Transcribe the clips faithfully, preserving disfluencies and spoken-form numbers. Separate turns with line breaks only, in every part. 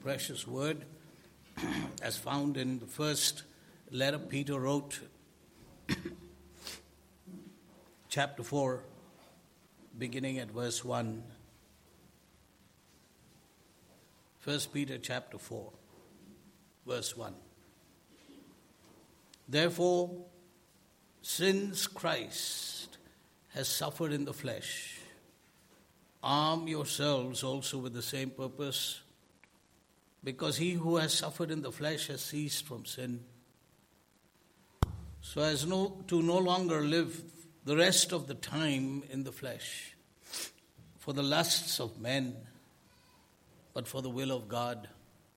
precious word as found in the first letter Peter wrote, chapter four, beginning at verse one. First Peter chapter four, verse one. Therefore, since Christ has suffered in the flesh, arm yourselves also with the same purpose, because he who has suffered in the flesh has ceased from sin, so as no, to no longer live the rest of the time in the flesh, for the lusts of men, but for the will of God.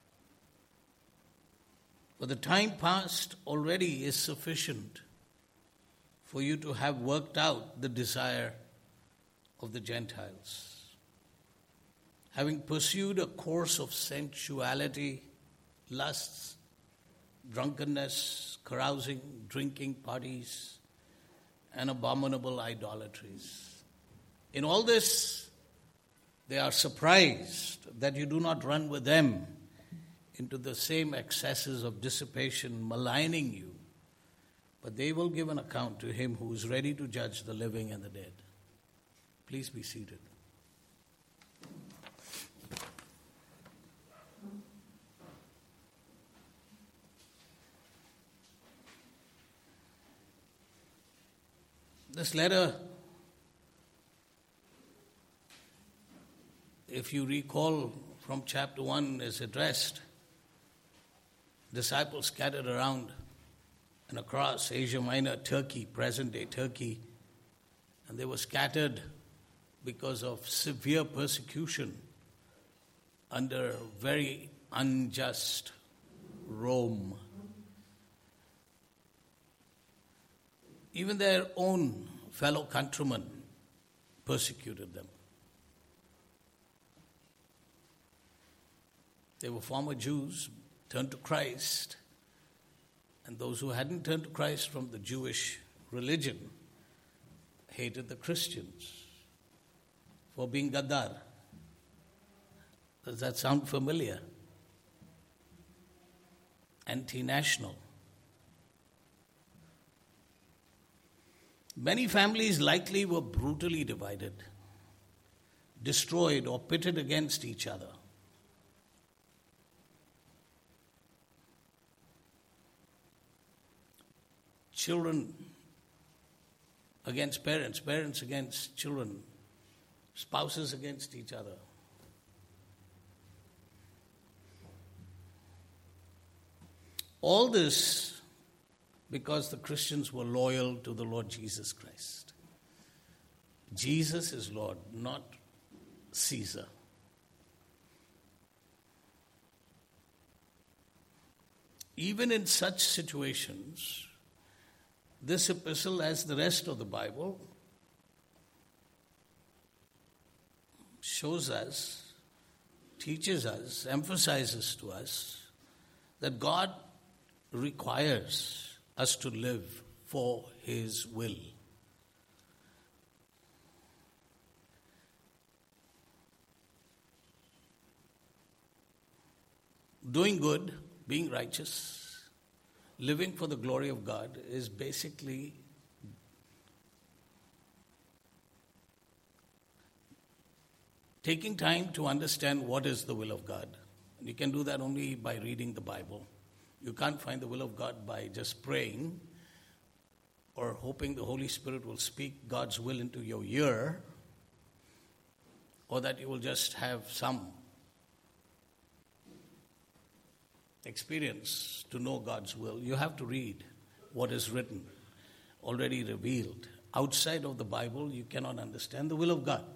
For the time past already is sufficient for you to have worked out the desire of the Gentiles, having pursued a course of sensuality, lusts, drunkenness, carousing, drinking parties, and abominable idolatries. In all this, they are surprised that you do not run with them into the same excesses of dissipation, maligning you, but they will give an account to him who is ready to judge the living and the dead. Please be seated. This letter, if you recall from chapter one, is addressed disciples scattered around and across Asia Minor, Turkey, present-day Turkey, and they were scattered because of severe persecution under very unjust Rome. Even their own fellow countrymen persecuted them. They were former Jews, turned to Christ, and those who hadn't turned to Christ from the Jewish religion hated the Christians for being Gaddar. Does that sound familiar? Anti-national. Many families likely were brutally divided, destroyed, or pitted against each other. Children against parents, parents against children, spouses against each other. All this because the Christians were loyal to the Lord Jesus Christ. Jesus is Lord, not Caesar. Even in such situations, this epistle, as the rest of the Bible, shows us, teaches us, emphasizes to us that God requires us to live for His will. Doing good, being righteous, living for the glory of God is basically taking time to understand what is the will of God. And you can do that only by reading the Bible. You can't find the will of God by just praying or hoping the Holy Spirit will speak God's will into your ear, or that you will just have some experience to know God's will. You have to read what is written, already revealed. Outside of the Bible, you cannot understand the will of God.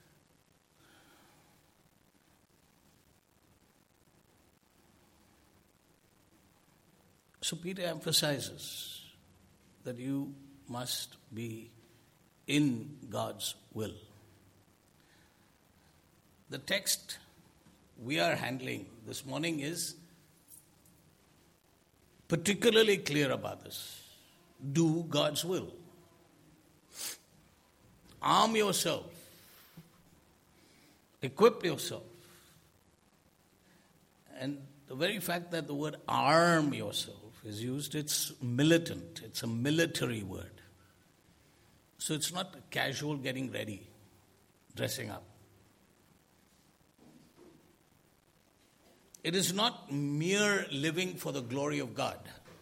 So Peter emphasizes that you must be in God's will. The text we are handling this morning is particularly clear about this. Do God's will. Arm yourself. Equip yourself. And the very fact that the word arm yourself is used, it's militant. It's a military word. So it's not casual getting ready, dressing up. It is not mere living for the glory of God.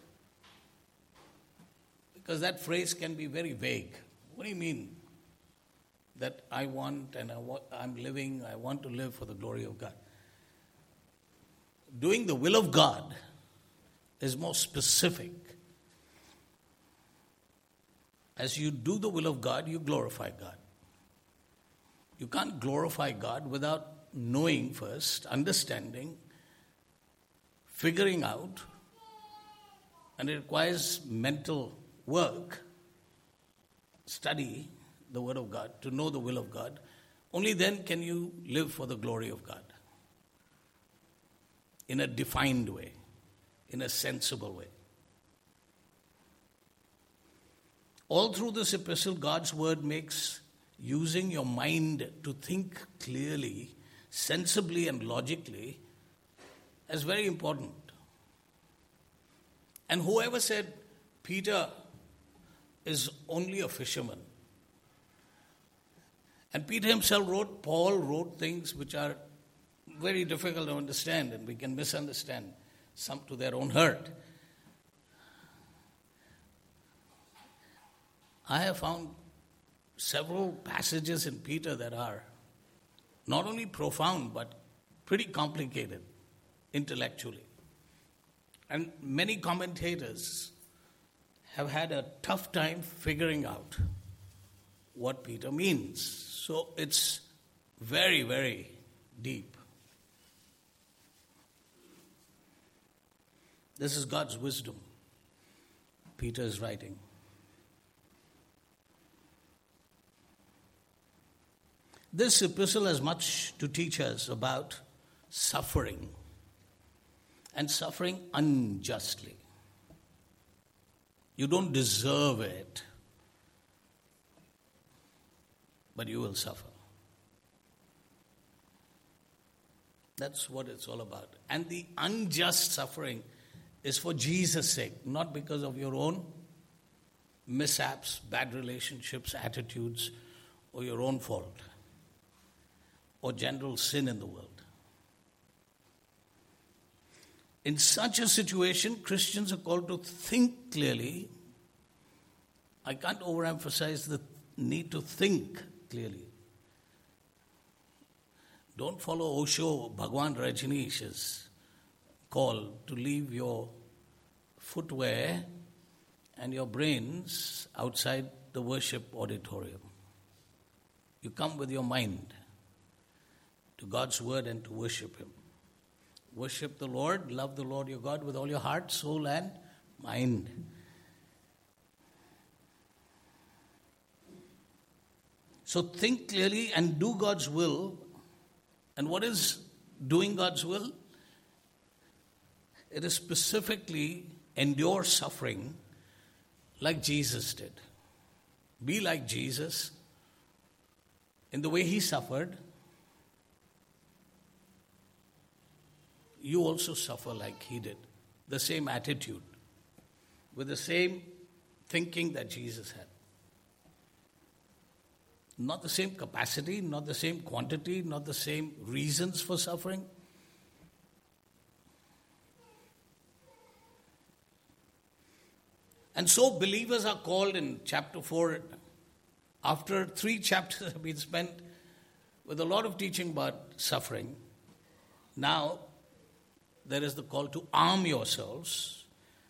Because that phrase can be very vague. What do you mean? That I want and I want, I'm living, I want to live for the glory of God. Doing the will of God is more specific. As you do the will of God, you glorify God. You can't glorify God without knowing first, understanding, figuring out, and it requires mental work, study the Word of God, to know the will of God. Only then can you live for the glory of God in a defined way, in a sensible way. All through this epistle, God's Word makes using your mind to think clearly, sensibly and logically as very important. And whoever said Peter is only a fisherman, and Peter himself wrote, Paul wrote things which are very difficult to understand, and we can misunderstand some to their own hurt. I have found several passages in Peter that are not only profound but pretty complicated intellectually. And many commentators have had a tough time figuring out what Peter means. So it's very, very deep. This is God's wisdom Peter is writing. This epistle has much to teach us about suffering, and suffering unjustly. You don't deserve it, but you will suffer. That's what it's all about. And the unjust suffering is for Jesus' sake, not because of your own mishaps, bad relationships, attitudes, or your own fault, or general sin in the world. In such a situation, Christians are called to think clearly. I can't overemphasize the need to think clearly. Don't follow Osho, Bhagwan Rajneesh's call to leave your footwear and your brains outside the worship auditorium. You come with your mind to God's word and to worship Him. Worship the Lord, love the Lord your God with all your heart, soul and mind. So think clearly and do God's will. And what is doing God's will? It is specifically endure suffering like Jesus did. Be like Jesus in the way He suffered. You also suffer like He did. The same attitude, with the same thinking that Jesus had. Not the same capacity, not the same quantity, not the same reasons for suffering. And so believers are called in chapter four, after three chapters have been spent with a lot of teaching about suffering. Now, there is the call to arm yourselves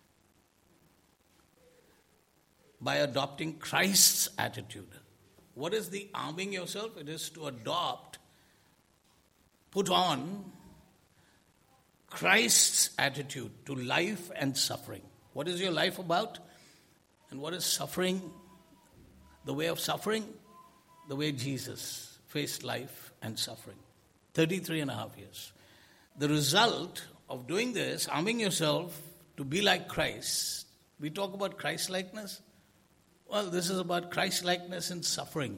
by adopting Christ's attitude. What is the arming yourself? It is to adopt, put on Christ's attitude to life and suffering. What is your life about? And what is suffering? The way of suffering? The way Jesus faced life and suffering. thirty-three and a half years. The result of doing this, arming yourself to be like Christ. We talk about Christ-likeness. Well, this is about Christ-likeness in suffering.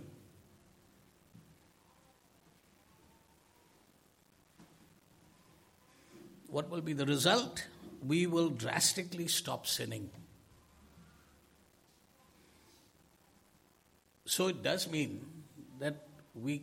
what will be the result? We will drastically stop sinning. So it does mean that we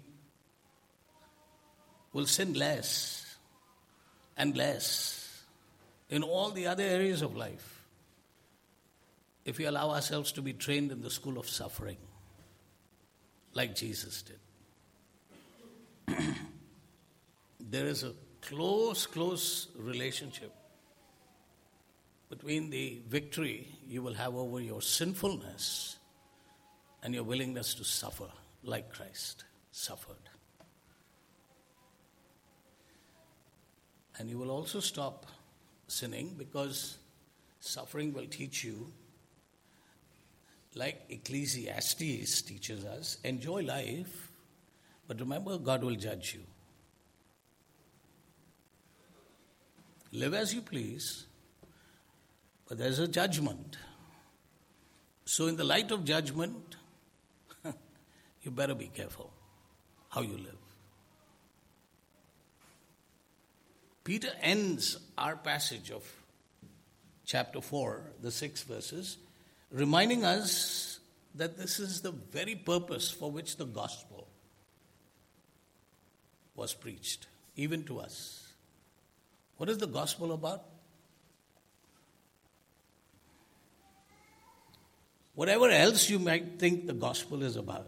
will sin less and less in all the other areas of life if we allow ourselves to be trained in the school of suffering like Jesus did. There is a close, close relationship between the victory you will have over your sinfulness and your willingness to suffer like Christ suffered. And you will also stop sinning because suffering will teach you, like Ecclesiastes teaches us, enjoy life, but remember God will judge you. Live as you please, but there's a judgment. So in the light of judgment, you better be careful how you live. Peter ends our passage of chapter four, the six verses, reminding us that this is the very purpose for which the gospel was preached, even to us. What is the gospel about? Whatever else you might think the gospel is about,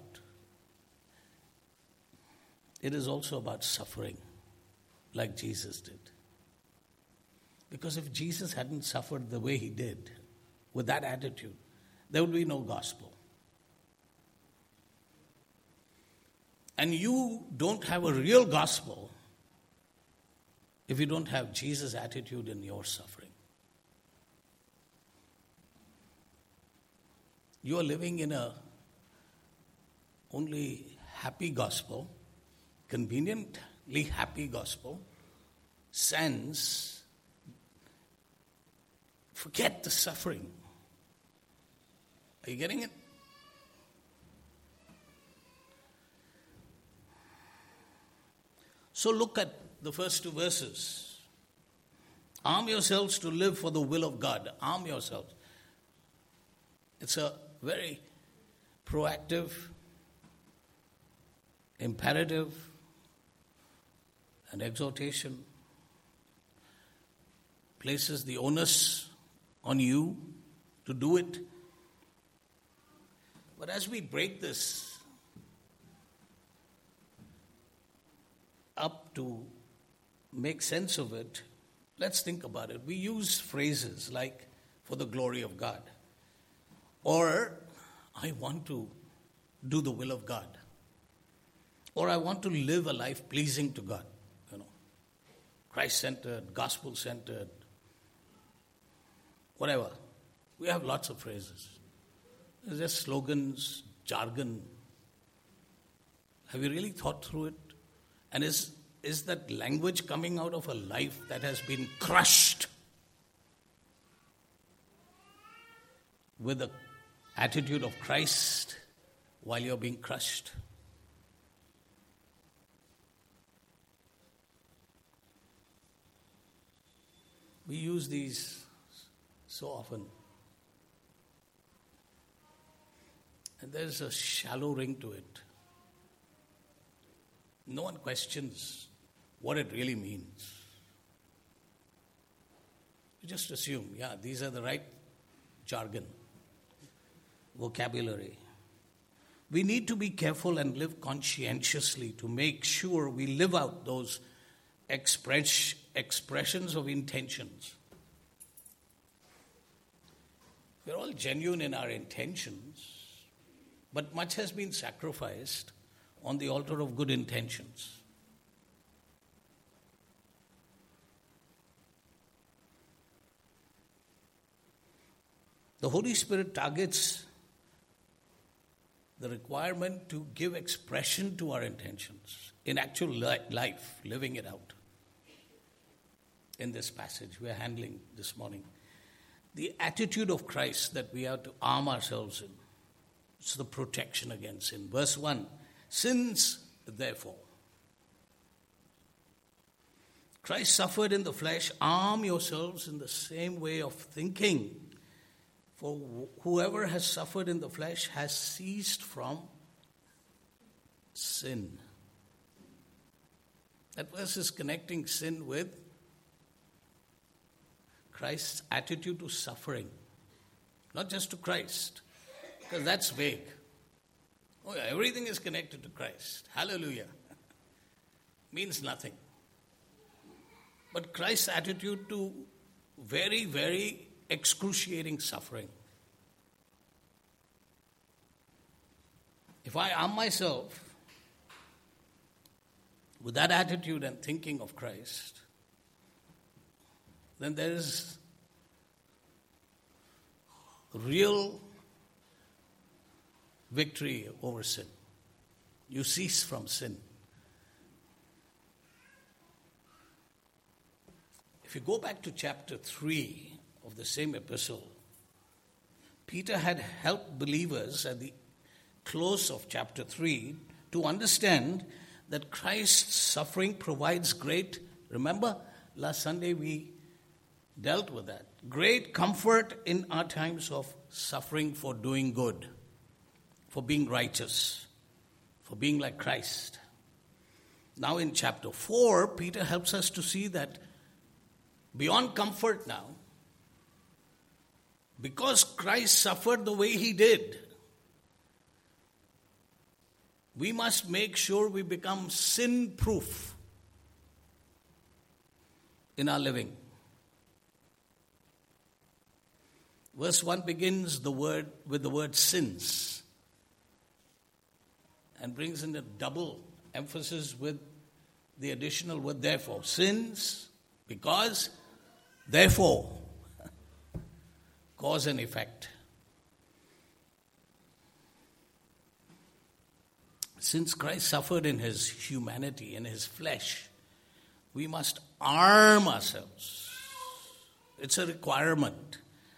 it is also about suffering, like Jesus did. Because if Jesus hadn't suffered the way he did, with that attitude, there would be no gospel. And you don't have a real gospel if you don't have Jesus' attitude in your suffering. You are living in a only happy gospel, conveniently happy gospel, sense, forget the suffering. Are you getting it? So look at the first two verses. Arm yourselves to live for the will of God. Arm yourselves. It's a very proactive, imperative, and exhortation. Places the onus on you to do it. But as we break this up to make sense of it, let's think about it. We use phrases like, for the glory of God, or I want to do the will of God, or I want to live a life pleasing to God, you know, Christ-centered, gospel-centered, whatever. We have lots of phrases. They're just slogans, jargon. Have you really thought through it? And is, is that language coming out of a life that has been crushed with the attitude of Christ while you're being crushed? We use these so often. And there's a shallow ring to it. No one questions what it really means. You just assume, yeah, these are the right jargon, vocabulary. We need to be careful and live conscientiously to make sure we live out those express, expressions of intentions. We're all genuine in our intentions, but much has been sacrificed on the altar of good intentions. The Holy Spirit targets the requirement to give expression to our intentions in actual li- life, living it out. In this passage we are handling this morning, the attitude of Christ that we have to arm ourselves in. It's the protection against sin. Verse one, since therefore. Christ suffered in the flesh. Arm yourselves in the same way of thinking. For whoever has suffered in the flesh has ceased from sin. That verse is connecting sin with Christ's attitude to suffering. Not just to Christ, because that's vague. Oh yeah, everything is connected to Christ. Hallelujah. Means nothing. But Christ's attitude to very, very excruciating suffering. If I arm myself with that attitude and thinking of Christ, then there is real victory over sin. You cease from sin. If you go back to chapter three of the same epistle, Peter had helped believers at the close of chapter three to understand that Christ's suffering provides great, remember last Sunday we dealt with that, great comfort in our times of suffering for doing good, for being righteous, for being like Christ. Now in chapter four, Peter helps us to see that beyond comfort now, because Christ suffered the way he did, we must make sure we become sin-proof in our living. Verse one begins the word with the word sins and brings in a double emphasis with the additional word therefore. Sins, because, therefore. Cause and effect. Since Christ suffered in his humanity, in his flesh, we must arm ourselves. It's a requirement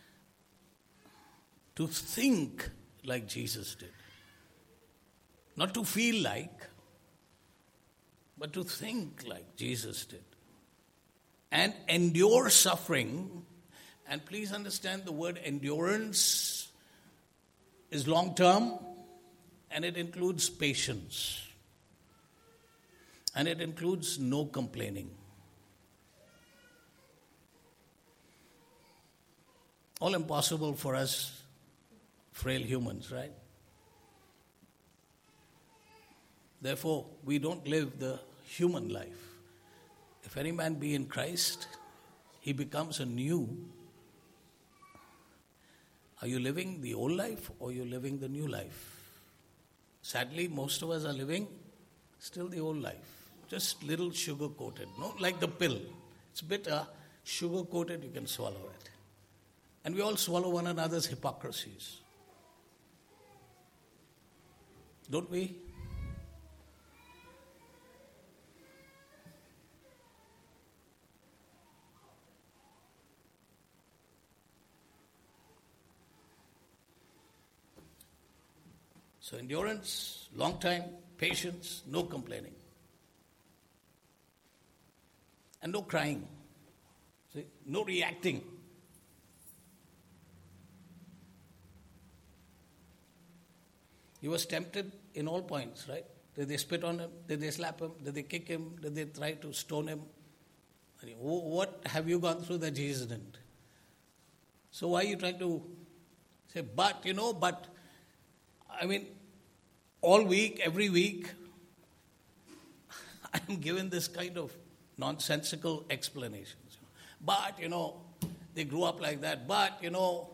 to think like Jesus did. Not to feel like, but to think like Jesus did. And endure suffering. And please understand the word endurance is long term and it includes patience. And it includes no complaining. All impossible for us frail humans, right? Therefore, we don't live the human life. If any man be in Christ, he becomes a new. Are you living the old life or are you living the new life? Sadly, most of us are living still the old life. Just little sugar-coated. Not like the pill. It's bitter, sugar-coated, you can swallow it. And we all swallow one another's hypocrisies. Don't we? So endurance, long time, patience, no complaining. And no crying. See? No reacting. He was tempted in all points, right? Did they spit on him? Did they slap him? Did they kick him? Did they try to stone him? What have you gone through that Jesus didn't? So why are you trying to say, but, you know, but... I mean, all week, every week, I'm given this kind of nonsensical explanations. But, you know, they grew up like that. But, you know,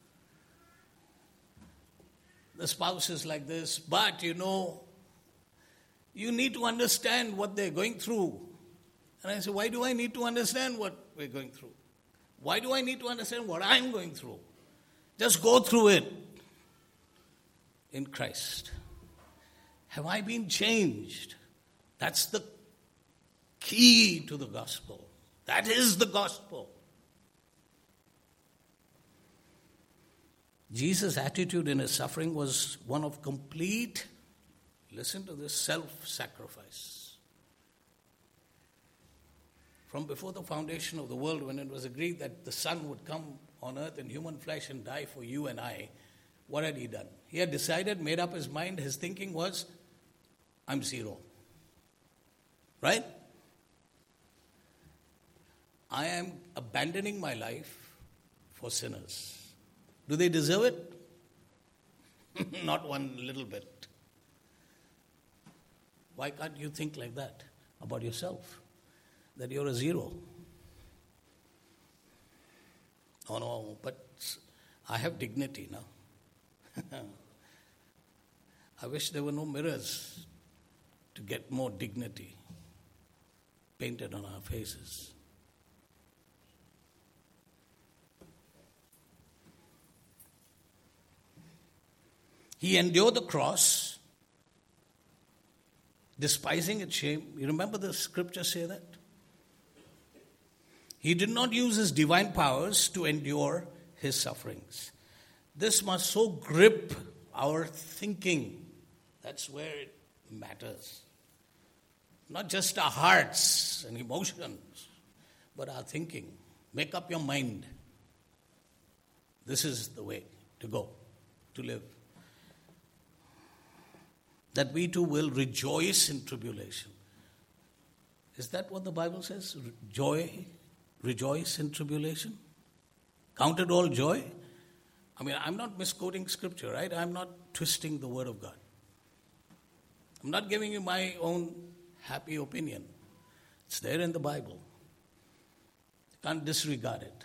the spouse is like this. But, you know, you need to understand what they're going through. And I say, why do I need to understand what we're going through? Why do I need to understand what I'm going through? Just go through it. In Christ. Have I been changed? That's the key to the gospel. That is the gospel. Jesus' attitude in his suffering was one of complete, listen to this, self-sacrifice. From before the foundation of the world, when it was agreed that the Son would come on earth in human flesh and die for you and I, what had he done? He had decided, made up his mind, his thinking was, I'm zero. Right? I am abandoning my life for sinners. Do they deserve it? Not one little bit. Why can't you think like that about yourself? That you're a zero. Oh no, but I have dignity now. I wish there were no mirrors to get more dignity painted on our faces. He endured the cross, despising its shame. You remember the scripture say that? He did not use his divine powers to endure his sufferings. This must so grip our thinking. That's where it matters. Not just our hearts and emotions, but our thinking. Make up your mind. This is the way to go, to live. That we too will rejoice in tribulation. Is that what the Bible says? Joy, rejoice in tribulation? Count it all joy? I mean, I'm not misquoting scripture, right? I'm not twisting the word of God. I'm not giving you my own happy opinion. It's there in the Bible. You can't disregard it.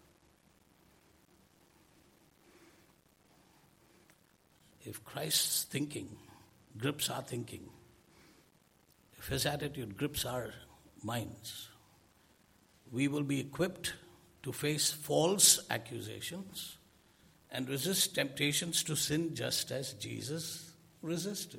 If Christ's thinking grips our thinking, if his attitude grips our minds, we will be equipped to face false accusations and resist temptations to sin just as Jesus resisted.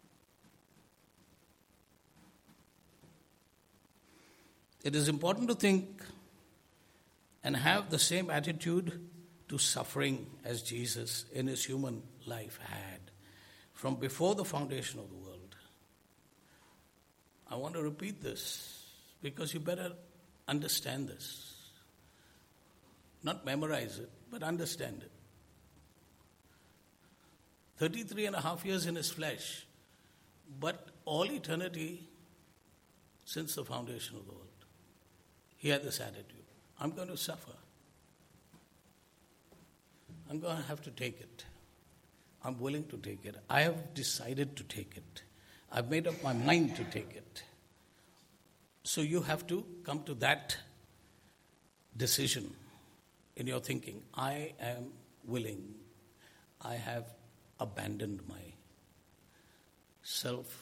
It is important to think and have the same attitude to suffering as Jesus in his human life had from before the foundation of the world. I want to repeat this because you better understand this. Not memorize it, but understand it. thirty-three and a half years in his flesh, but all eternity since the foundation of the world. He had this attitude. I'm going to suffer. I'm going to have to take it. I'm willing to take it. I have decided to take it. I've made up my mind to take it. So you have to come to that decision in your thinking. I am willing. I have abandoned my self.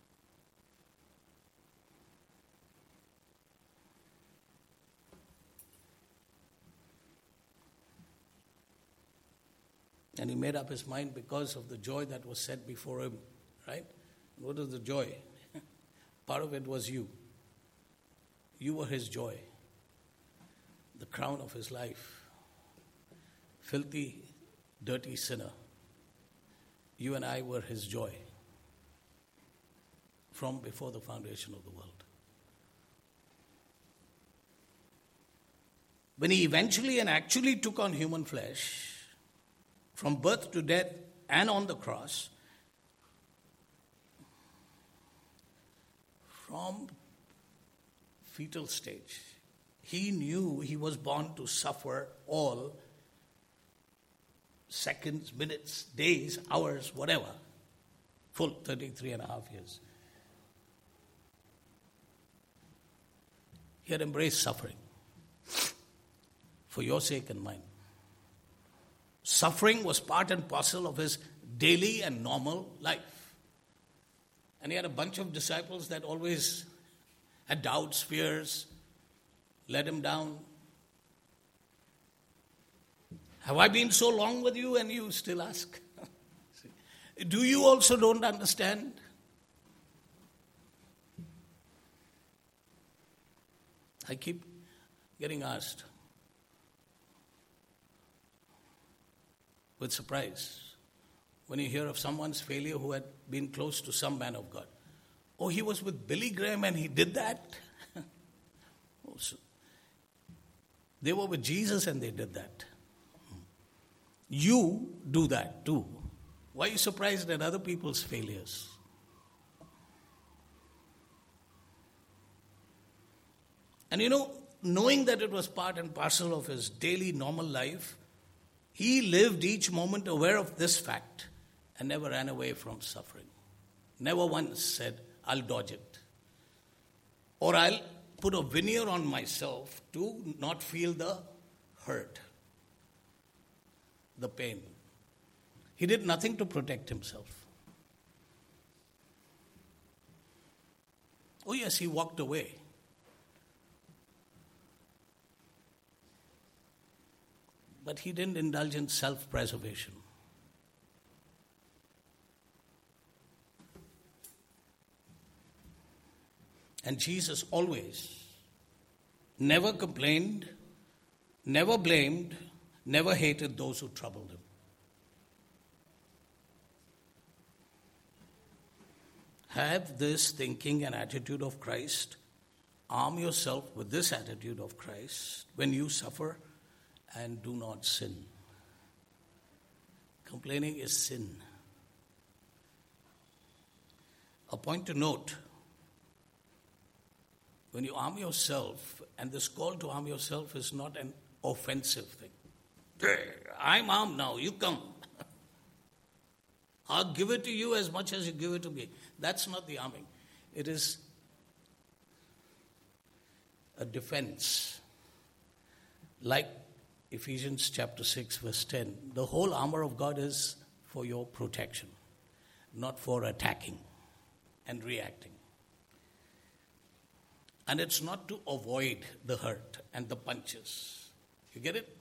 And he made up his mind because of the joy that was set before him, right? What is the joy? Part of it was you. You were his joy, the crown of his life. Filthy, dirty sinner. You and I were his joy from before the foundation of the world. When he eventually and actually took on human flesh, from birth to death and on the cross, from fetal stage, he knew he was born to suffer all seconds, minutes, days, hours, whatever, full thirty-three and a half years. He had embraced suffering for your sake and mine. Suffering was part and parcel of his daily and normal life. And he had a bunch of disciples that always had doubts, fears, let him down. Have I been so long with you? And you still ask. Do you also don't understand? I keep getting asked with surprise when you hear of someone's failure who had been close to some man of God. Oh, he was with Billy Graham and he did that? So they were with Jesus and they did that. You do that too. Why are you surprised at other people's failures? And you know, knowing that it was part and parcel of his daily normal life, he lived each moment aware of this fact and never ran away from suffering. Never once said, I'll dodge it. Or I'll put a veneer on myself to not feel the hurt, the pain. He did nothing to protect himself. Oh yes, he walked away. But he didn't indulge in self-preservation. And Jesus always never complained, never blamed, never hated those who troubled him. Have this thinking and attitude of Christ. Arm yourself with this attitude of Christ when you suffer, and do not sin. Complaining is sin. A point to note, when you arm yourself, and this call to arm yourself is not an offensive thing. I'm armed now, you come. I'll give it to you as much as you give it to me. That's not the arming. It is a defense. Like Ephesians chapter six verse ten. The whole armor of God is for your protection, not for attacking and reacting. And it's not to avoid the hurt and the punches. You get it?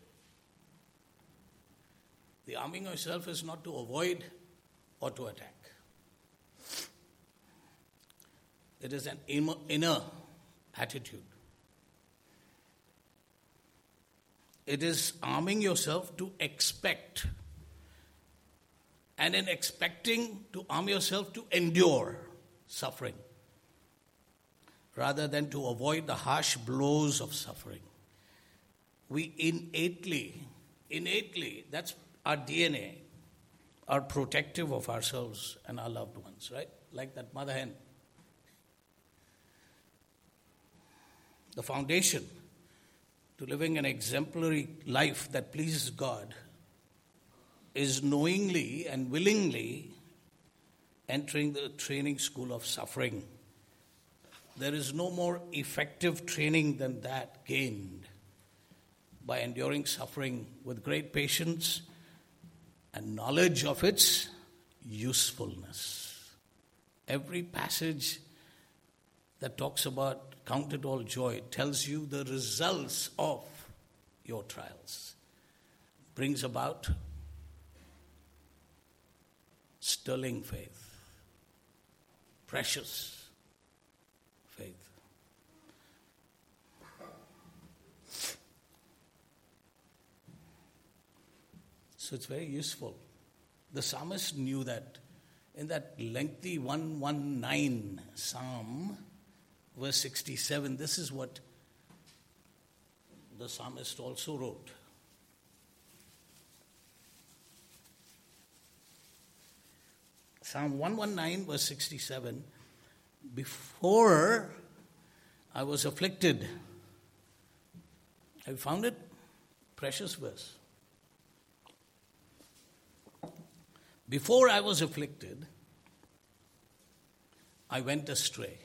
The arming yourself is not to avoid or to attack. It is an inner attitude. It is arming yourself to expect. And in expecting, to arm yourself to endure suffering, rather than to avoid the harsh blows of suffering. We innately, innately, that's our D N A, are protective of ourselves and our loved ones, right? Like that mother hen. The foundation to living an exemplary life that pleases God is knowingly and willingly entering the training school of suffering. There is no more effective training than that gained by enduring suffering with great patience and knowledge of its usefulness. Every passage that talks about count it all joy tells you the results of your trials. Brings about sterling faith, precious faith. So it's very useful. The psalmist knew that in that lengthy one nineteen psalm, verse sixty-seven, this is what the psalmist also wrote. Psalm one nineteen, verse sixty-seven, before I was afflicted. Have you found it? Precious verse. Before I was afflicted, I went astray.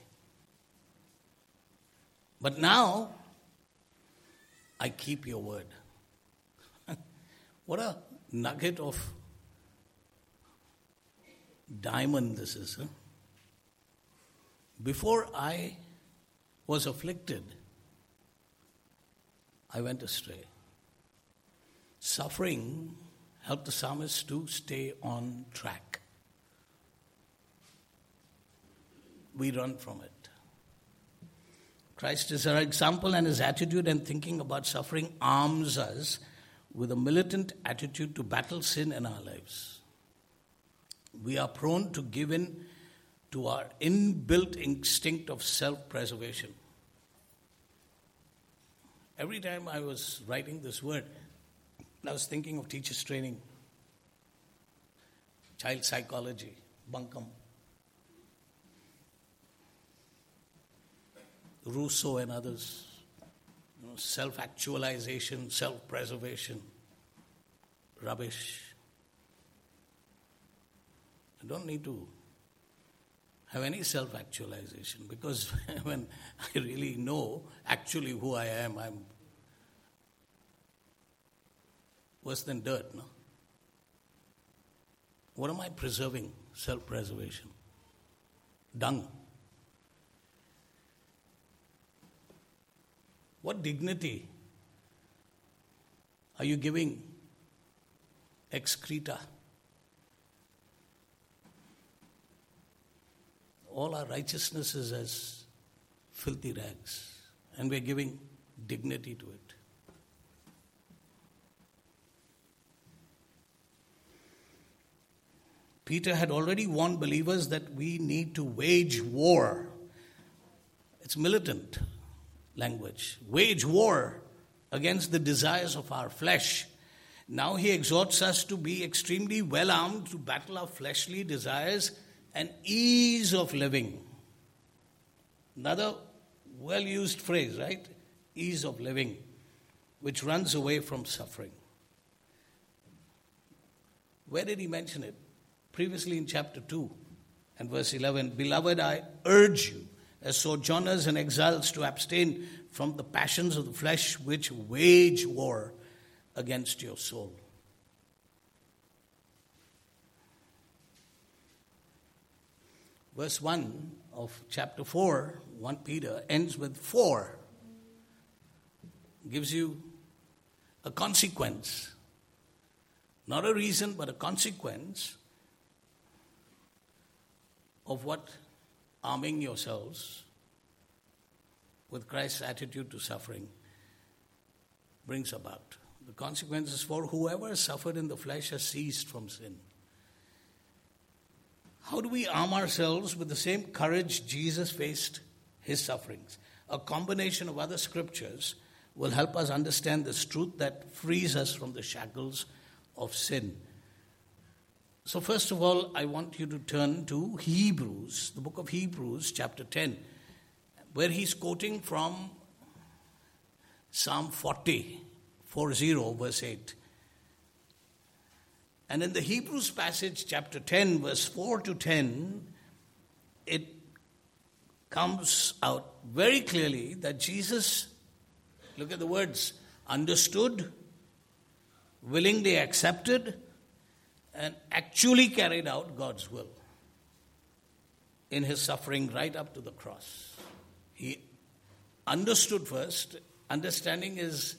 But now, I keep your word. What a nugget of diamond this is. Huh? Before I was afflicted, I went astray. Suffering helped the psalmist to stay on track. We run from it. Christ is our example, and his attitude and thinking about suffering arms us with a militant attitude to battle sin in our lives. We are prone to give in to our inbuilt instinct of self-preservation. Every time I was writing this word, I was thinking of teachers' training, child psychology, bunkum, Rousseau and others, you know, self-actualization, self-preservation, rubbish. I don't need to have any self-actualization, because when I really know actually who I am, I'm worse than dirt, no? What am I preserving? Self-preservation. Dung. What dignity are you giving excreta? All our righteousness is as filthy rags, and we're giving dignity to it. Peter had already warned believers that we need to wage war. It's militant language. Wage war against the desires of our flesh. Now he exhorts us to be extremely well armed to battle our fleshly desires and ease of living. Another well-used phrase, right? Ease of living, which runs away from suffering. Where did he mention it? Previously in chapter two and verse eleven. Beloved, I urge you, as sojourners and exiles, to abstain from the passions of the flesh which wage war against your soul. Verse one of chapter four, First Peter, ends with four. Gives you a consequence. Not a reason, but a consequence of what arming yourselves with Christ's attitude to suffering brings about. The consequences for whoever has suffered in the flesh has ceased from sin. How do we arm ourselves with the same courage Jesus faced his sufferings? A combination of other scriptures will help us understand this truth that frees us from the shackles of sin. So first of all, I want you to turn to Hebrews, the book of Hebrews, chapter ten, where he's quoting from Psalm forty, forty, verse eight. And in the Hebrews passage, chapter ten, verse four to ten, it comes out very clearly that Jesus, look at the words, understood, willingly accepted, and actually carried out God's will in his suffering right up to the cross. He understood first. Understanding is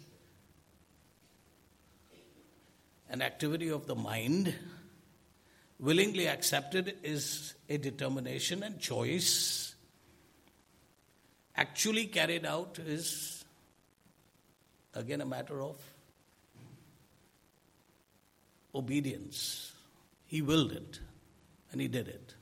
an activity of the mind. Willingly accepted is a determination and choice. Actually carried out is, again, a matter of obedience. He willed it, and he did it.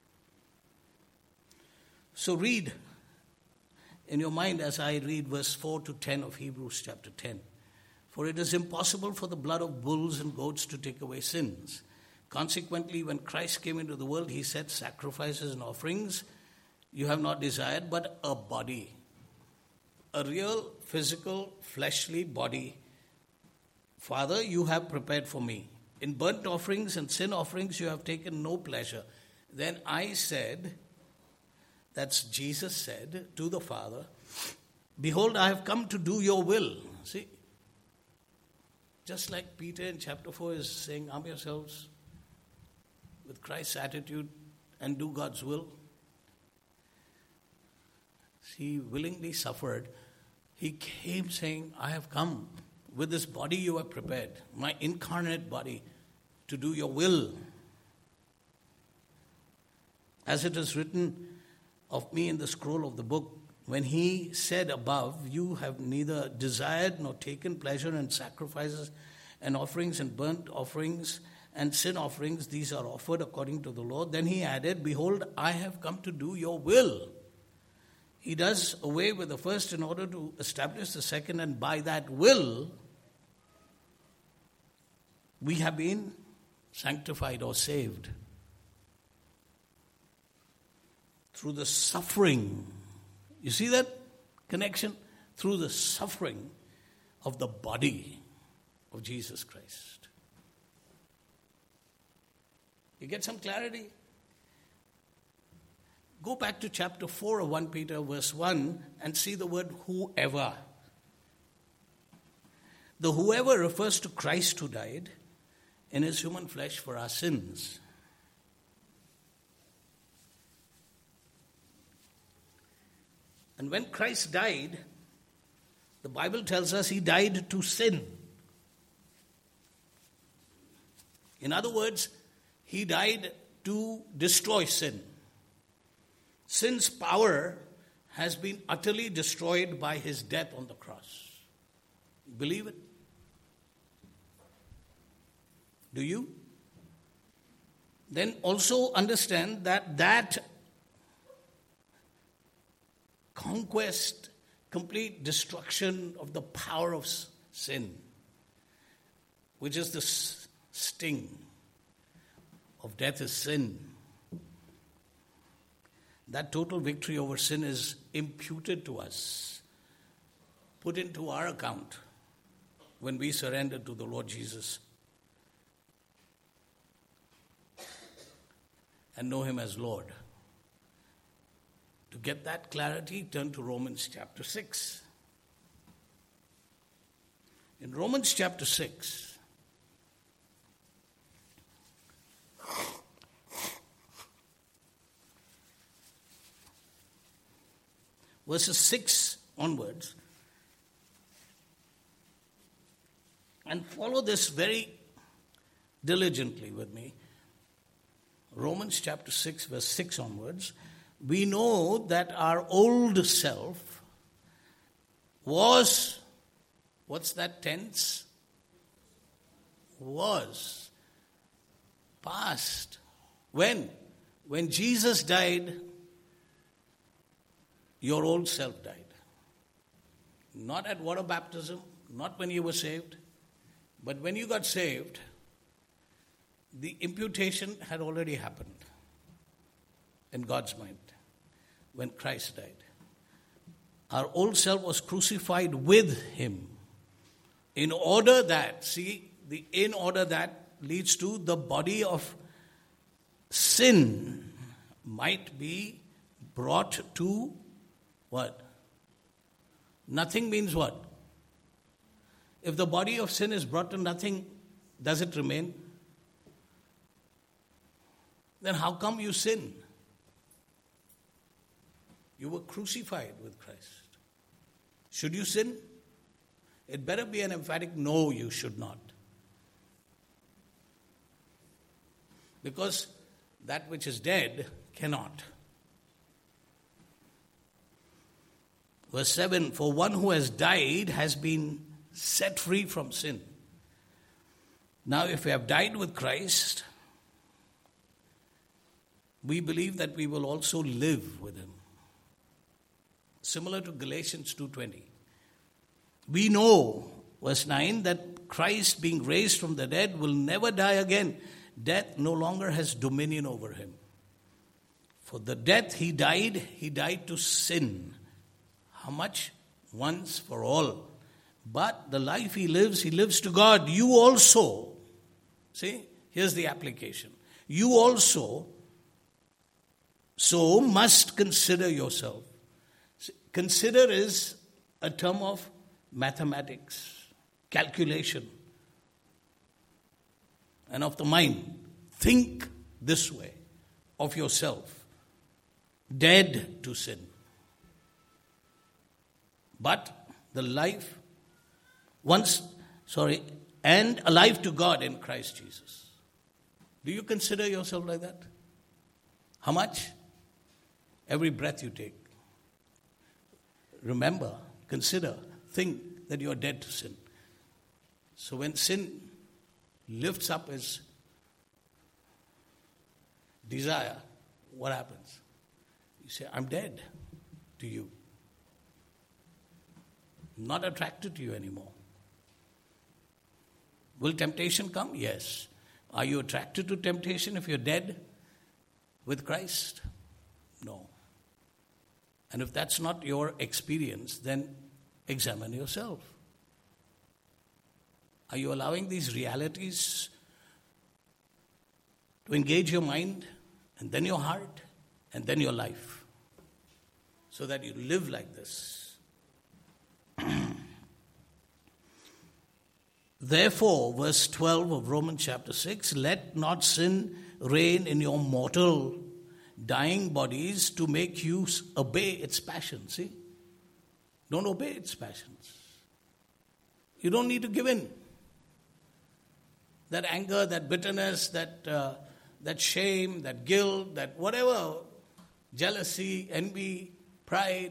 So read in your mind as I read verse four to ten of Hebrews chapter ten. For it is impossible for the blood of bulls and goats to take away sins. Consequently, when Christ came into the world, he said, sacrifices and offerings you have not desired, but a body. A real, physical, fleshly body. Father, you have prepared for me. In burnt offerings and sin offerings you have taken no pleasure. Then I said, that's Jesus said to the Father, behold, I have come to do your will. See, just like Peter in chapter four is saying, arm yourselves with Christ's attitude and do God's will. He willingly suffered. He came saying, I have come with this body you have prepared, my incarnate body, to do your will. As it is written of me in the scroll of the book, when he said above, you have neither desired nor taken pleasure in sacrifices and offerings and burnt offerings and sin offerings, these are offered according to the law. Then he added, behold, I have come to do your will. he does away with the first in order to establish the second, and by that will, we have been sanctified or saved through the suffering. You see that connection? Through the suffering of the body of Jesus Christ. You get some clarity? Go back to chapter four of First Peter verse one and see the word whoever. The whoever refers to Christ who died in his human flesh for our sins. And when Christ died, the Bible tells us he died to sin. In other words, he died to destroy sin. Sin's power has been utterly destroyed by his death on the cross. Believe it? Do you? Then also understand that that conquest, complete destruction of the power of sin, which is the sting of death is sin. That total victory over sin is imputed to us, put into our account when we surrender to the Lord Jesus and know him as Lord. To get that clarity, turn to Romans chapter six. In Romans chapter six, verses six onwards, and follow this very diligently with me. Romans chapter six, verse six onwards. We know that our old self was, what's that tense? Was. Past. When? When Jesus died, your old self died. Not at water baptism, not when you were saved, but when you got saved, the imputation had already happened in God's mind when Christ died. Our old self was crucified with him in order that, see, the in order that leads to the body of sin might be brought to what? Nothing means what? If the body of sin is brought to nothing, does it remain? Then how come you sin? You were crucified with Christ. Should you sin? It better be an emphatic no, you should not. Because that which is dead cannot. Verse seven, for one who has died has been set free from sin. Now if we have died with Christ, we believe that we will also live with him. Similar to Galatians two twenty. We know, verse nine, that Christ being raised from the dead will never die again. Death no longer has dominion over him. For the death he died, he died to sin. How much? Once for all. But the life he lives, he lives to God. You also, see, here's the application. You also, so must consider yourself. Consider is a term of mathematics, calculation, and of the mind. Think this way of yourself, dead to sin. But the life, once, sorry, and alive to God in Christ Jesus. Do you consider yourself like that? How much? Every breath you take. Remember, consider, think that you are dead to sin. So when sin lifts up its desire, what happens? You say, I'm dead. to you. Not attracted to you anymore. Will temptation come? Yes. Are you attracted to temptation if you're dead with Christ? No. And if that's not your experience, then examine yourself. Are you allowing these realities to engage your mind, and then your heart, and then your life, so that you live like this? Therefore, verse twelve of Romans chapter six, let not sin reign in your mortal, dying bodies to make you obey its passions. See? Don't obey its passions. You don't need to give in. That anger, that bitterness, that uh, that shame, that guilt, that whatever, jealousy, envy, pride.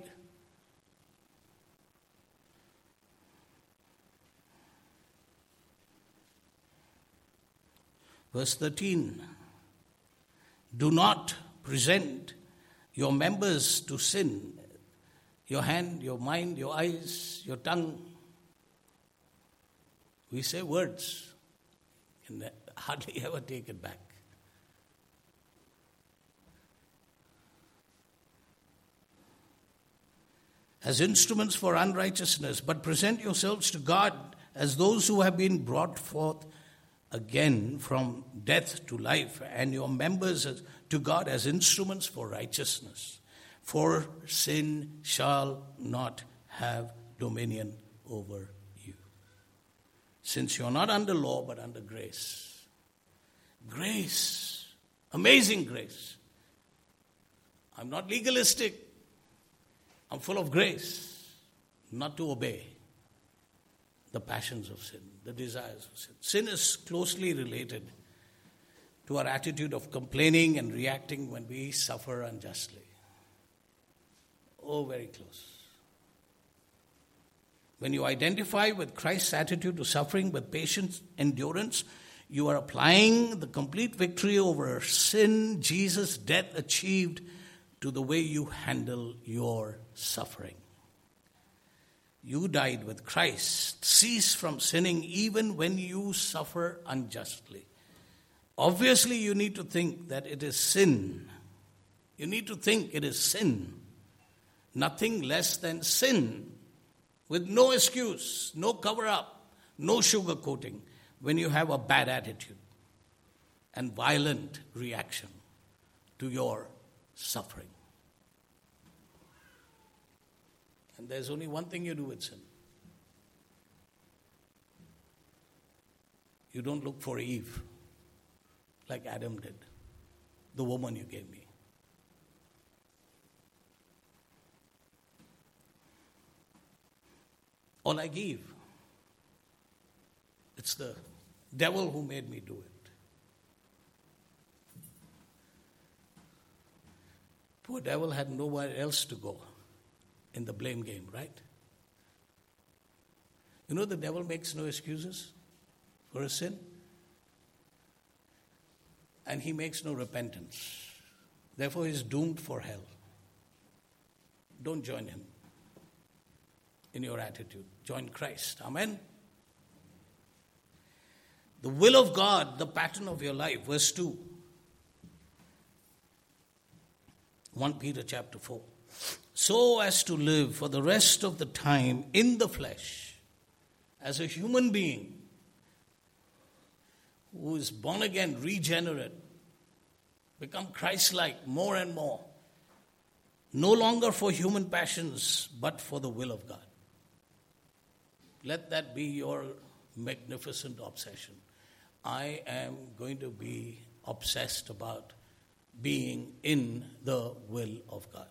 Verse thirteen, do not present your members to sin, your hand, your mind, your eyes, your tongue. We say words and hardly ever take it back. As instruments for unrighteousness, but present yourselves to God as those who have been brought forth again from death to life, and your members as, to God as instruments for righteousness. For sin shall not have dominion over you. Since you're not under law, but under grace. Grace. Amazing grace. I'm not legalistic. I'm full of grace. Not to obey the passions of sin, the desires of sin. Sin is closely related to our attitude of complaining and reacting when we suffer unjustly. Oh, very close. When you identify with Christ's attitude to suffering with patience, endurance, you are applying the complete victory over sin Jesus' death achieved to the way you handle your suffering. You died with Christ. Cease from sinning even when you suffer unjustly. Obviously, you need to think that it is sin. You need to think it is sin. Nothing less than sin. With no excuse, no cover-up, no sugarcoating when you have a bad attitude and violent reaction to your suffering. And there's only one thing you do with sin. You don't look for Eve like Adam did, the woman you gave me. Or like Eve. It's the devil who made me do it. Poor devil had nowhere else to go in the blame game, right? You know the devil makes no excuses for a sin. And he makes no repentance. Therefore, he is doomed for hell. Don't join him in your attitude. Join Christ. Amen? The will of God, the pattern of your life. Verse two. First Peter chapter four. So as to live for the rest of the time in the flesh, as a human being who is born again, regenerate, become Christ-like more and more, no longer for human passions, but for the will of God. Let that be your magnificent obsession. I am going to be obsessed about being in the will of God.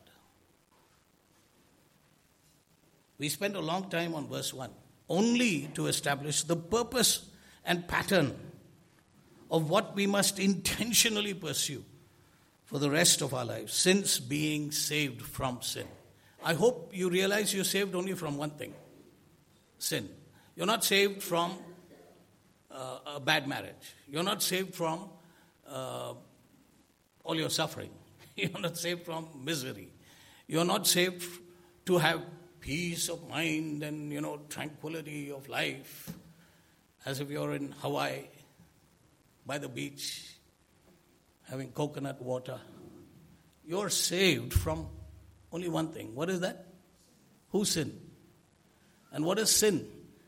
We spent a long time on verse one, only to establish the purpose and pattern of what we must intentionally pursue for the rest of our lives, since being saved from sin. I hope you realize you're saved only from one thing, sin. You're not saved from uh, a bad marriage. You're not saved from uh, all your suffering. You're not saved from misery. You're not saved to have peace of mind and, you know, tranquility of life, as if you're in Hawaii, by the beach, having coconut water. You're saved from only one thing. What is that? Who sinned? And what is sin?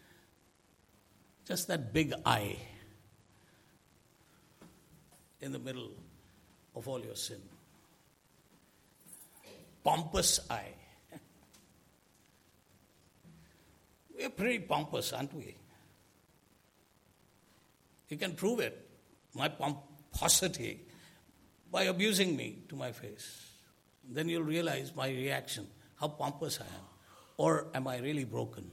Just that big I in the middle of all your sin. Pompous I. We're pretty pompous, aren't we? You can prove it, my pomposity, by abusing me to my face. Then you'll realize my reaction, how pompous I am. Or am I really broken?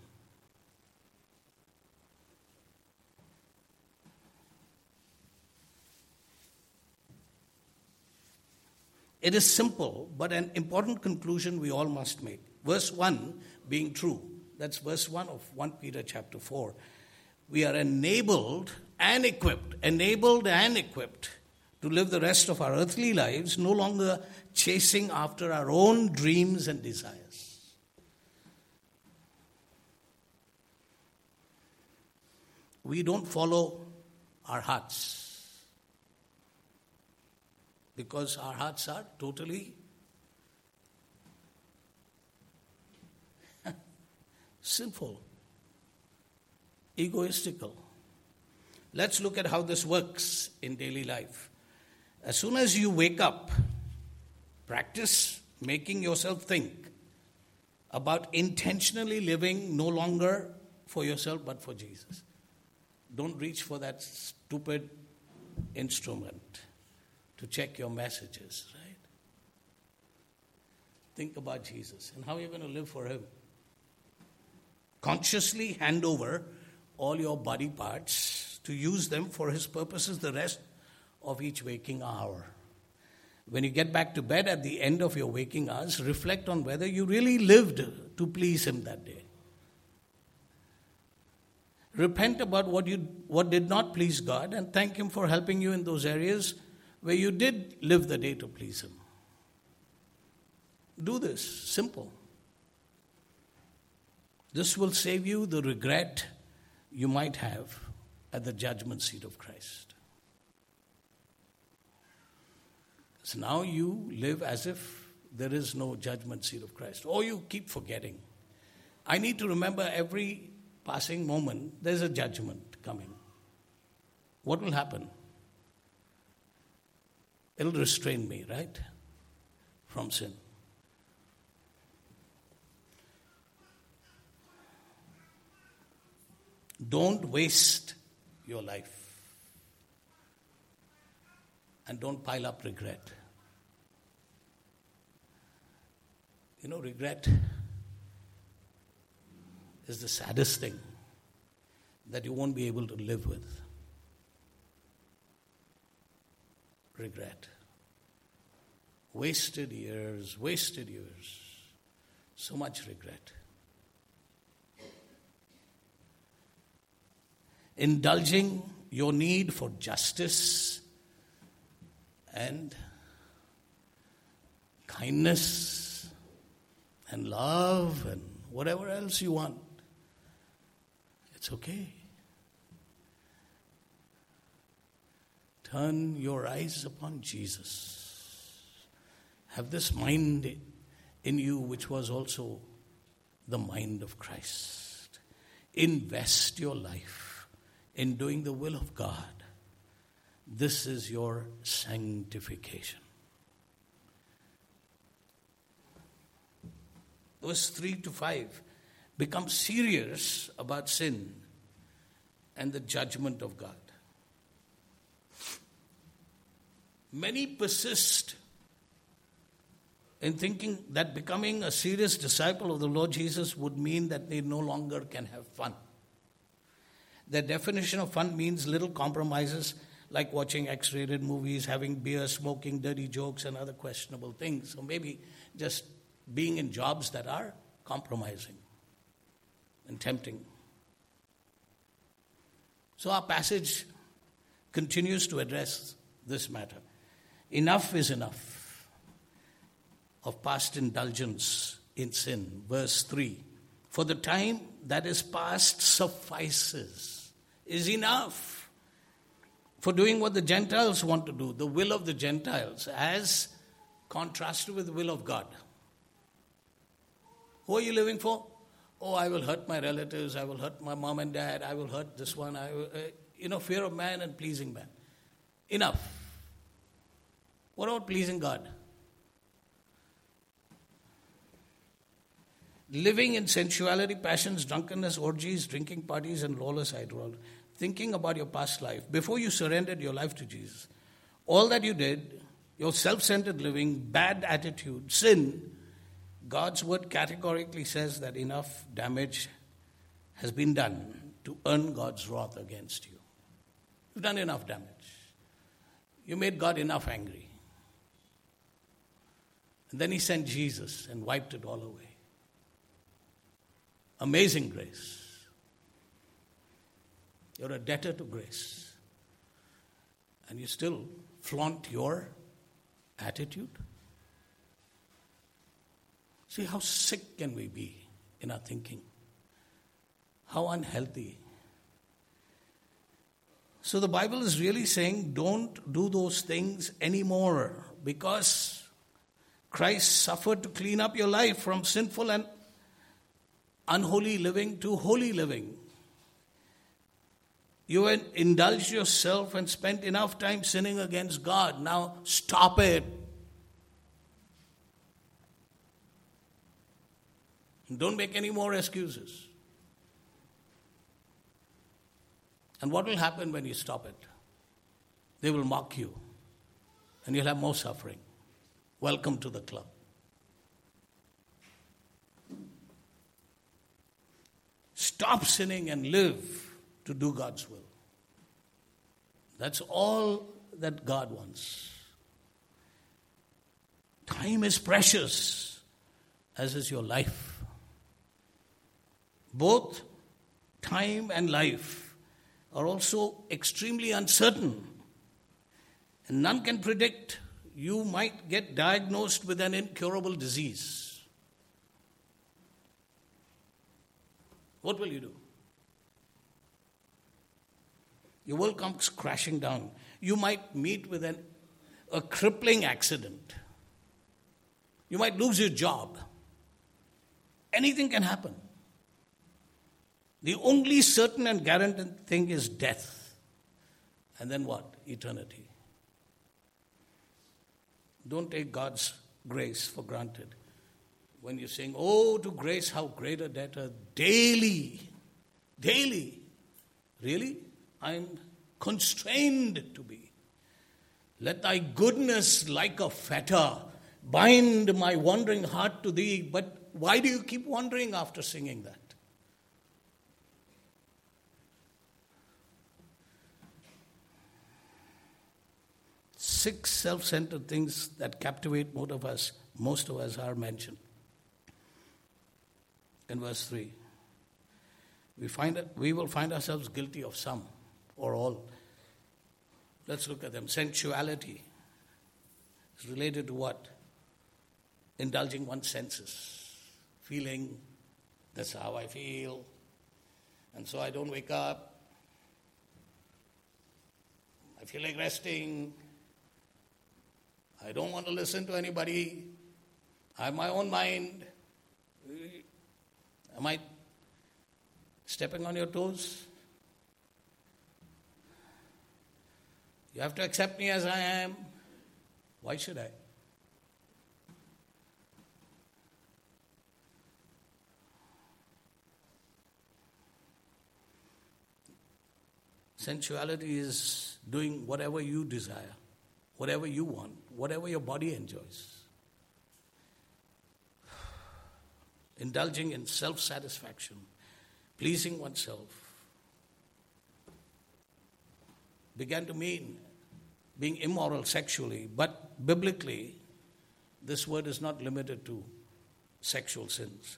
It is simple, but an important conclusion we all must make. Verse one being true. That's verse one of First Peter chapter four. We are enabled and equipped, enabled and equipped to live the rest of our earthly lives, no longer chasing after our own dreams and desires. We don't follow our hearts because our hearts are totally sinful, egoistical. Let's look at how this works in daily life. As soon as you wake up, practice making yourself think about intentionally living no longer for yourself but for Jesus. Don't reach for that stupid instrument to check your messages, right? Think about Jesus and how you're going to live for Him. Consciously hand over all your body parts to use them for His purposes the rest of each waking hour. When you get back to bed at the end of your waking hours, reflect on whether you really lived to please Him that day. Repent about what you what did not please God and thank Him for helping you in those areas where you did live the day to please Him. Do this. Simple. This will save you the regret you might have at the judgment seat of Christ. So now you live as if there is no judgment seat of Christ. Or you keep forgetting. I need to remember every passing moment, there's a judgment coming. What will happen? It'll restrain me, right? From sin. Don't waste your life. And don't pile up regret. You know, regret is the saddest thing that you won't be able to live with. Regret. Wasted years, wasted years. So much regret. Indulging your need for justice and kindness and love and whatever else you want. It's okay. Turn your eyes upon Jesus. Have this mind in you which was also the mind of Christ. Invest your life in doing the will of God. This is your sanctification. Verse three to five. Become serious about sin and the judgment of God. Many persist in thinking that becoming a serious disciple of the Lord Jesus would mean that they no longer can have fun. Their definition of fun means little compromises like watching X-rated movies, having beer, smoking dirty jokes, and other questionable things. Or maybe just being in jobs that are compromising and tempting. So our passage continues to address this matter. Enough is enough of past indulgence in sin. Verse three. For the time that is past suffices, is enough for doing what the Gentiles want to do, the will of the Gentiles, as contrasted with the will of God. Who are you living for? Oh, I will hurt my relatives, I will hurt my mom and dad, I will hurt this one. I will, uh, you know, fear of man and pleasing man. Enough. What about pleasing God? Living in sensuality, passions, drunkenness, orgies, drinking parties, and lawless idolatry. Thinking about your past life, before you surrendered your life to Jesus, all that you did, your self-centered living, bad attitude, sin, God's word categorically says that enough damage has been done to earn God's wrath against you. You've done enough damage. You made God enough angry. And then he sent Jesus and wiped it all away. Amazing grace. You're a debtor to grace. And you still flaunt your attitude. See, how sick can we be in our thinking? How unhealthy. So the Bible is really saying, don't do those things anymore, because Christ suffered to clean up your life from sinful and unholy living to holy living. You had indulged yourself and spent enough time sinning against God. Now stop it. Don't make any more excuses. And what will happen when you stop it? They will mock you. And you'll have more suffering. Welcome to the club. Stop sinning and live to do God's will. That's all that God wants. Time is precious, as is your life. Both time and life are also extremely uncertain. And none can predict. You might get diagnosed with an incurable disease. What will you do? Your world comes crashing down. You might meet with an, a crippling accident. You might lose your job. Anything can happen. The only certain and guaranteed thing is death. And then what? Eternity. Don't take God's grace for granted. When you sing, oh, to grace, how great a debtor, daily, daily. Really? I'm constrained to be. Let thy goodness like a fetter bind my wandering heart to thee. But why do you keep wandering after singing that? Six self-centered things that captivate most of us, most of us are mentioned. In verse three, we find that we will find ourselves guilty of some or all. Let's look at them. Sensuality is related to what? Indulging one's senses. Feeling, that's how I feel. And so I don't wake up. I feel like resting. I don't want to listen to anybody. I have my own mind. Am I stepping on your toes? You have to accept me as I am. Why should I? Sensuality is doing whatever you desire, whatever you want, whatever your body enjoys. Indulging in self-satisfaction, pleasing oneself, began to mean being immoral sexually. But biblically, this word is not limited to sexual sins.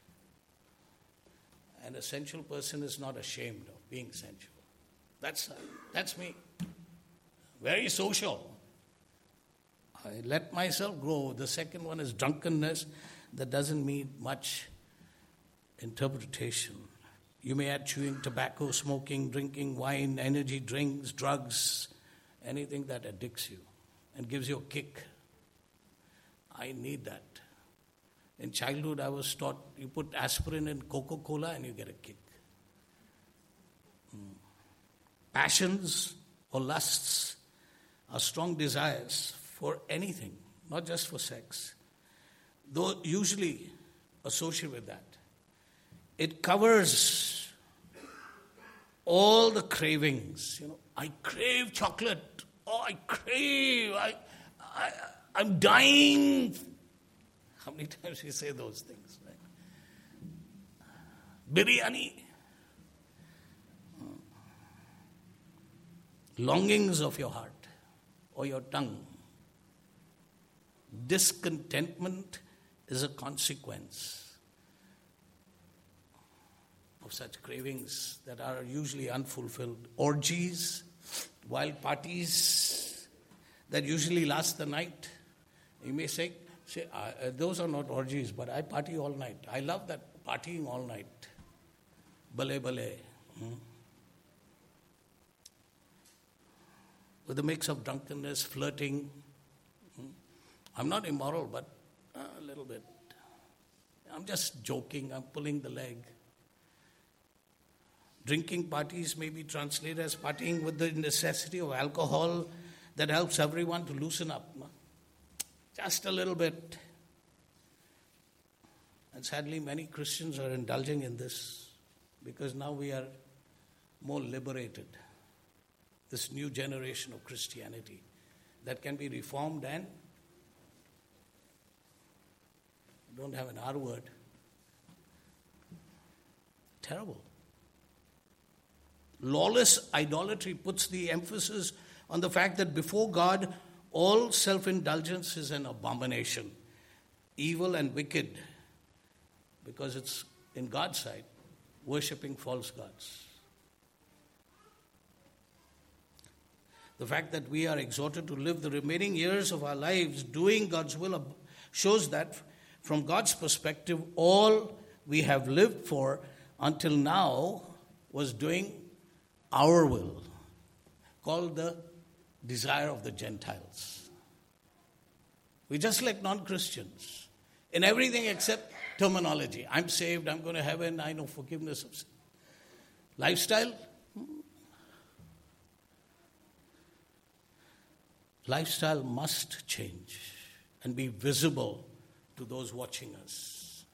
An essential person is not ashamed of being sensual. That's, that's me. Very social. I let myself grow. The second one is drunkenness. that doesn't need much interpretation. You may add chewing tobacco, smoking, drinking wine, energy drinks, drugs, anything that addicts you and gives you a kick. I need that. In childhood, I was taught you put aspirin in Coca-Cola and you get a kick. Mm. Passions or lusts are strong desires for anything, not just for sex, though usually associated with that. It covers all the cravings. You know, I crave chocolate. Oh, I crave. I, I, I'm dying. How many times we say those things, right? Biryani. Longings of your heart or your tongue. Discontentment is a consequence of such cravings that are usually unfulfilled. Orgies, wild parties that usually last the night. You may say, say uh, those are not orgies, but I party all night. I love that partying all night. Bale bale. Hmm? With a mix of drunkenness, flirting. Hmm? I'm not immoral, but uh, a little bit. I'm just joking. I'm pulling the leg. Drinking parties may be translated as partying with the necessity of alcohol that helps everyone to loosen up. Just a little bit. And sadly, many Christians are indulging in this because now we are more liberated. This new generation of Christianity that can be reformed and don't have an R word. Terrible. Lawless idolatry puts the emphasis on the fact that before God, all self-indulgence is an abomination, evil and wicked, because it's in God's sight, worshipping false gods. The fact that we are exhorted to live the remaining years of our lives doing God's will shows that from God's perspective, all we have lived for until now was doing our will, called the desire of the Gentiles. We're just like non-Christians in everything except terminology. I'm saved, I'm going to heaven, I know forgiveness of sin. Lifestyle? Lifestyle must change and be visible to those watching us.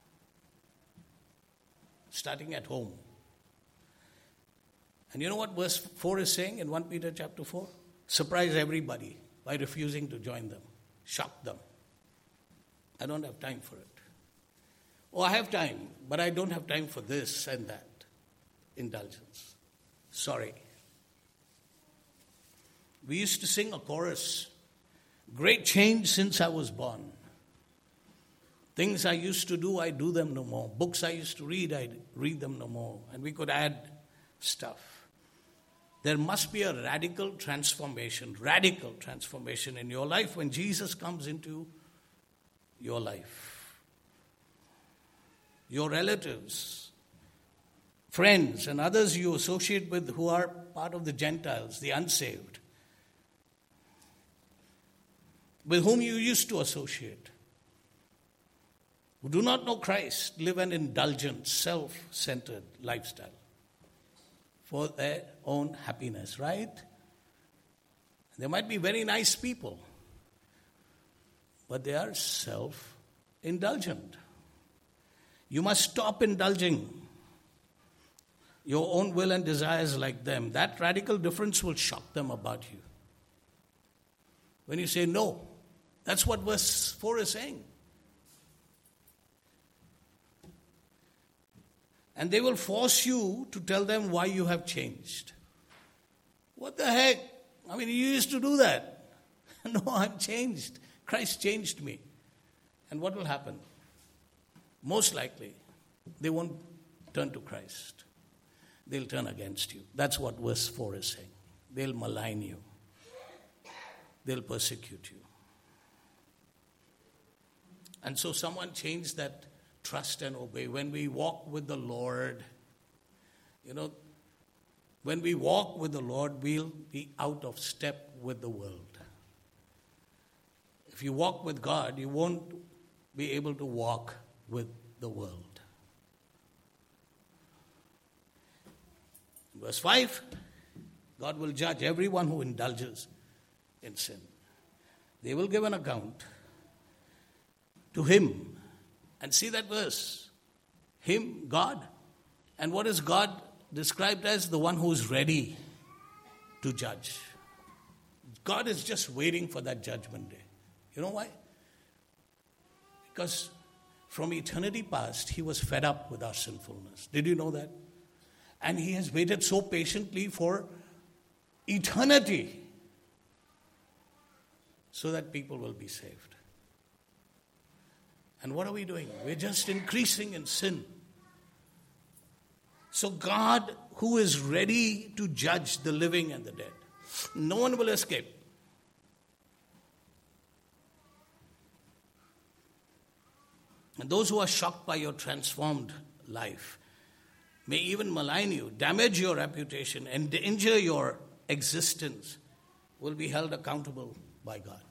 Starting at home. And you know what verse four is saying in First Peter chapter four? Surprise everybody by refusing to join them. Shock them. I don't have time for it. Oh, I have time, but I don't have time for this and that. Indulgence. Sorry. We used to sing a chorus. Great change since I was born. Things I used to do, I do them no more. Books I used to read, I read them no more. And we could add stuff. There must be a radical transformation, radical transformation in your life when Jesus comes into your life. Your relatives, friends, and others you associate with who are part of the Gentiles, the unsaved, with whom you used to associate, who do not know Christ, live an indulgent, self-centered lifestyle for their own happiness, right? They might be very nice people, but they are self-indulgent. You must stop indulging your own will and desires like them. That radical difference will shock them about you. When you say no, that's what verse four is saying. And they will force you to tell them why you have changed. What the heck? I mean, you used to do that. No, I'm changed. Christ changed me. And what will happen? Most likely, they won't turn to Christ. They'll turn against you. That's what verse four is saying. They'll malign you. They'll persecute you. And so someone changed that trust and obey. When we walk with the Lord, you know, when we walk with the Lord, we'll be out of step with the world. If you walk with God, you won't be able to walk with the world. Verse five, God will judge everyone who indulges in sin. They will give an account to Him. And see that verse. Him, God. And what is God described as? The one who is ready to judge. God is just waiting for that judgment day. You know why? Because from eternity past, He was fed up with our sinfulness. Did you know that? And He has waited so patiently for eternity so that people will be saved. And what are we doing? We're just increasing in sin. So God, who is ready to judge the living and the dead, no one will escape. And those who are shocked by your transformed life may even malign you, damage your reputation, and injure your existence, will be held accountable by God.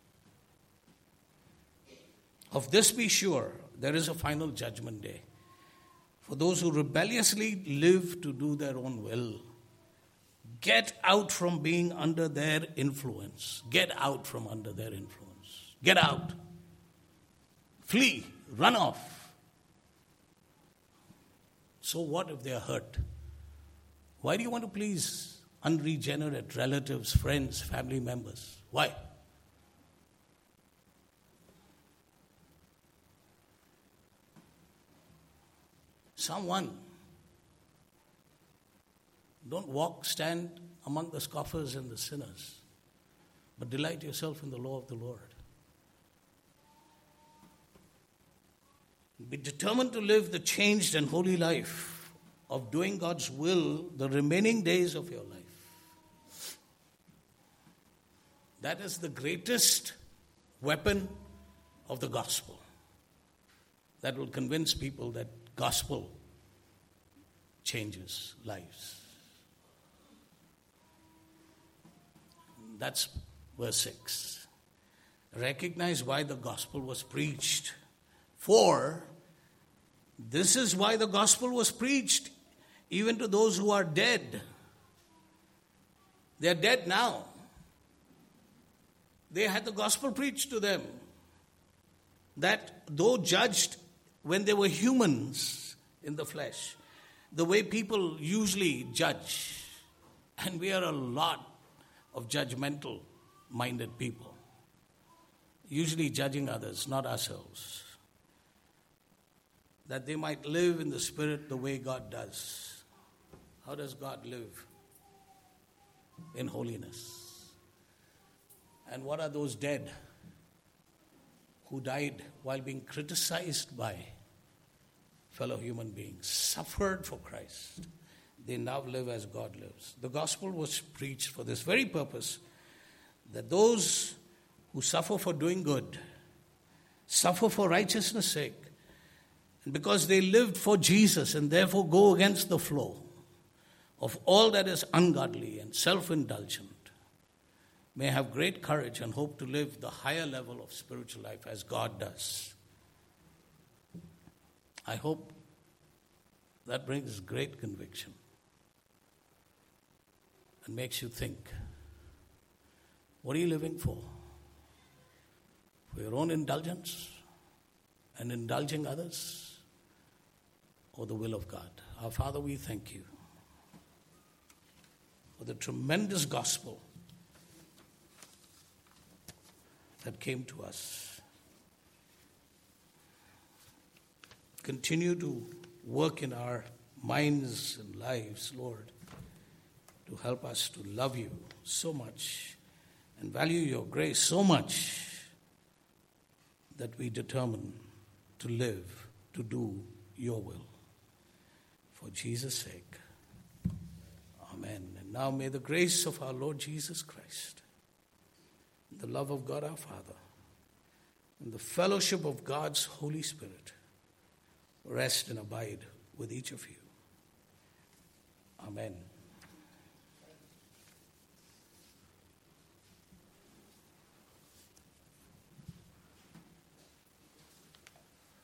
Of this be sure, there is a final judgment day. For those who rebelliously live to do their own will, get out from being under their influence. Get out from under their influence. Get out. Flee. Run off. So what if they are hurt? Why do you want to please unregenerate relatives, friends, family members? Why? Psalm one. Don't walk, stand among the scoffers and the sinners, but delight yourself in the law of the Lord. Be determined to live the changed and holy life of doing God's will the remaining days of your life. That is the greatest weapon of the gospel that will convince people that gospel changes lives. That's verse six. Recognize why the gospel was preached. For this is why the gospel was preached, even to those who are dead. They are dead now. They had the gospel preached to them, that though judged when they were humans in the flesh, the way people usually judge, and we are a lot of judgmental minded people, usually judging others, not ourselves, that they might live in the Spirit the way God does. How does God live? In holiness. And what are those dead who died while being criticized by fellow human beings, suffered for Christ? They now live as God lives. The gospel was preached for this very purpose, that those who suffer for doing good, suffer for righteousness' sake, and because they lived for Jesus and therefore go against the flow of all that is ungodly and self-indulgent, may have great courage and hope to live the higher level of spiritual life as God does. I hope that brings great conviction and makes you think, what are you living for? For your own indulgence and indulging others, or the will of God? Our Father, we thank you for the tremendous gospel that came to us. Continue to work in our minds and lives, Lord, to help us to love you so much and value your grace so much that we determine to live, to do your will. For Jesus' sake. Amen. And now may the grace of our Lord Jesus Christ, the love of God our Father, and the fellowship of God's Holy Spirit rest and abide with each of you. Amen.